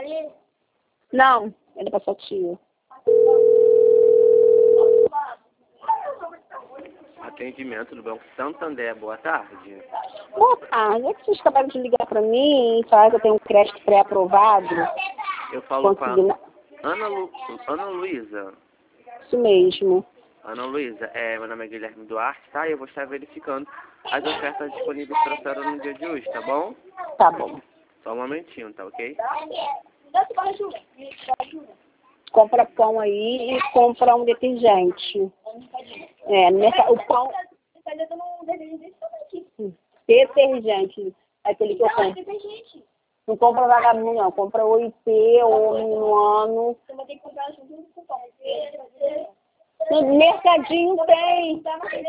Não, ele é pra sua tia. Atendimento do Banco Santander, boa tarde. Boa tarde, é que vocês acabaram de ligar pra mim e falaram que eu tenho um crédito pré-aprovado. Eu falo Consegui... com a Ana Luísa. Isso mesmo. Ana Luísa, meu nome é Guilherme Duarte, tá? E eu vou estar verificando as ofertas disponíveis para a senhora no dia de hoje, tá bom? Tá bom. Só um momentinho, tá ok? Compra pão aí e compra um detergente. O pão... Detergente. Aquele que eu compro. Não compra vagabundo, não. Compra o IP ou no ano. No mercadinho tem.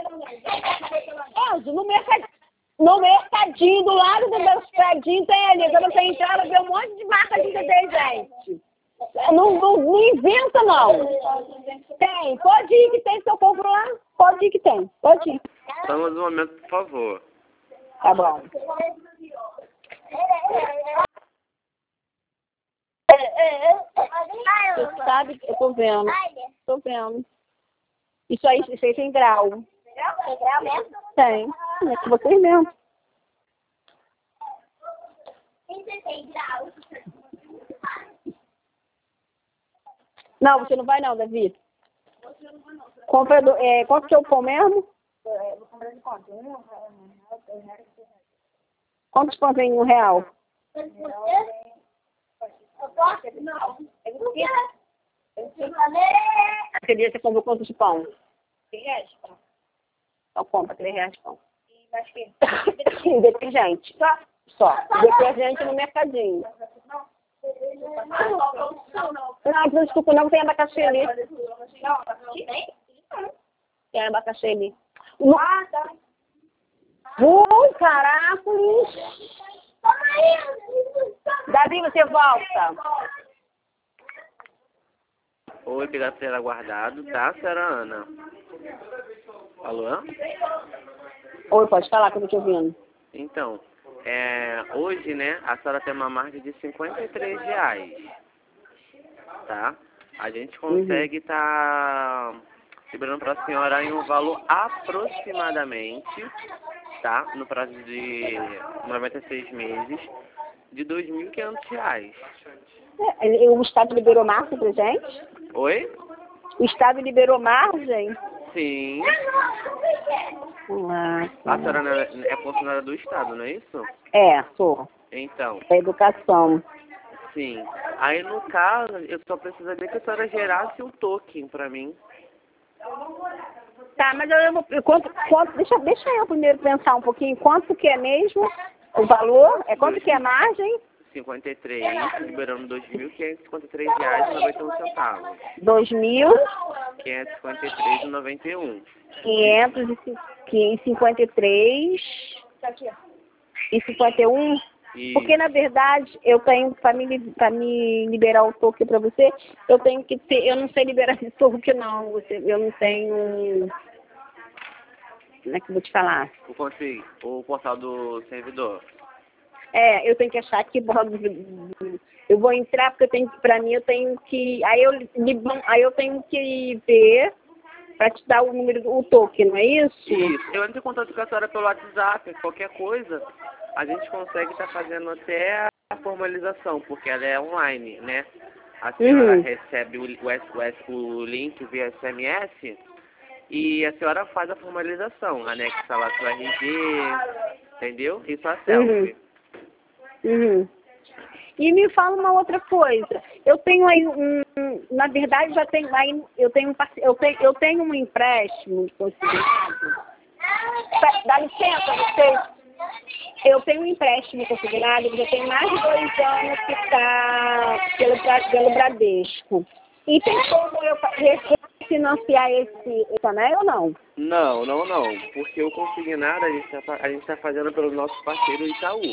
No mercadinho, do lado do mercadinho tem ali. Quando você entrar, vai ver um monte de marca de detergente. Não inventa, não. Tem. Pode ir que tem. Se eu compro lá, pode ir que tem. Pode ir. Só mais um momento, por favor. Tá bom. Você sabe, eu tô vendo. Tô vendo. Isso aí tem grau. Tem grau mesmo? Tem. É com vocês mesmo. 16 graus. Não, você não vai não, Davi. Compra quanto que é o pão mesmo? Vou comprar de quanto? Quantos pães vem R$1? Não. Aquele dia você comprou quantos de pão? R$3. Então compra R$3 de pão. E mais que? E detergente. Só. Detergente no mercadinho. Não, desculpa, não tem abacaxi ali. Tem abacaxi ali. Tá. Caracoles! Davi, você volta. Oi, obrigado por ter aguardado, tá, senhora Ana? Alô? Oi, pode falar que eu tô te ouvindo. Então, hoje, né, a senhora tem uma margem de R$53, tá? A gente consegue tá liberando para a senhora em um valor aproximadamente, tá? No prazo de 96 meses, de R$2.500. O Estado liberou margem pra gente? Oi? O Estado liberou margem? Sim. Ah, A senhora é funcionária do Estado, não é isso? Sou. Então, Da educação. sim. Aí, no caso, eu só precisaria que a senhora gerasse um token pra mim. Tá, mas deixa eu primeiro pensar um pouquinho. Quanto que é mesmo o valor? Quanto que é a margem? 53, liberando R$2.553,91. 2.000. 553,91. 553 e 51. Porque, na verdade, eu tenho, para me liberar o token para você, eu tenho que ter, eu não sei liberar esse token, não. Eu não tenho, como é que eu vou te falar? O portal do servidor. Eu tenho que achar que eu vou entrar porque eu tenho que, aí eu tenho que ver para te dar o número do token, não é isso? Isso. Eu entro em contato com a senhora pelo WhatsApp, qualquer coisa, a gente consegue estar fazendo até a formalização, porque ela é online, né? A senhora recebe o link via SMS e a senhora faz a formalização, anexa lá seu RG, entendeu? Isso é selfie. E me fala uma outra coisa. Eu tenho aí na verdade já tenho aí, eu tenho um empréstimo consignado. Dá licença, vocês. Eu tenho um empréstimo consignado que já tem mais de 2 anos que está pelo Bradesco. E tem como eu refinanciar esse anel ou não? Não. Porque o consignado a gente tá fazendo pelo nosso parceiro Itaú.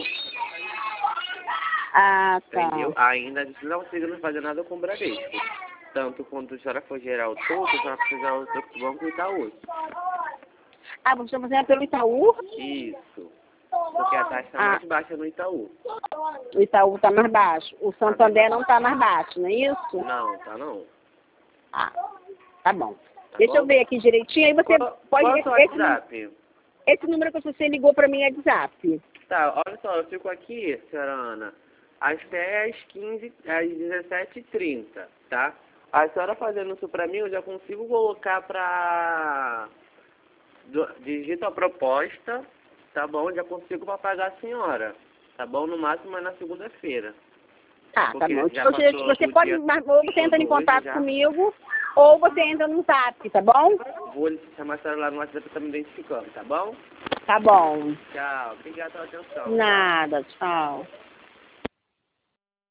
Ah, tá. Entendeu? Ainda a gente não conseguiu fazer nada com o Bradesco. Tanto quando a senhora for gerar o token, a senhora precisa gerar o token do Banco Itaú. Ah, você está fazendo pelo Itaú? Isso. porque a taxa está mais baixa no Itaú. O Itaú está mais baixo. O Santander não está mais baixo, não é isso? Não, tá não. Ah, tá bom. Tá Deixa bom? eu ver aqui direitinho, aí você Qual pode... é o seu WhatsApp? Esse número que você ligou para mim é WhatsApp. Tá, olha só, eu fico aqui, senhora Ana, até às 17h30, tá? A senhora fazendo isso pra mim, eu já consigo colocar pra... Digita a proposta, tá bom? Já consigo pra pagar a senhora, tá bom? No máximo é na segunda-feira. Tá, tá Porque bom. já Você passou o pode, dia ou você entra em todo hoje contato já. comigo, ou você entra no Zap, tá bom? Vou chamar a senhora lá no WhatsApp pra estar me identificando, tá bom? Tá bom. Tchau, obrigado pela atenção. Nada, tchau.